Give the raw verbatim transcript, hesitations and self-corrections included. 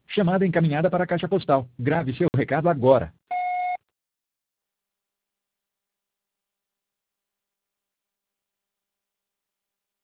Chamada encaminhada para a caixa postal. Grave seu recado agora.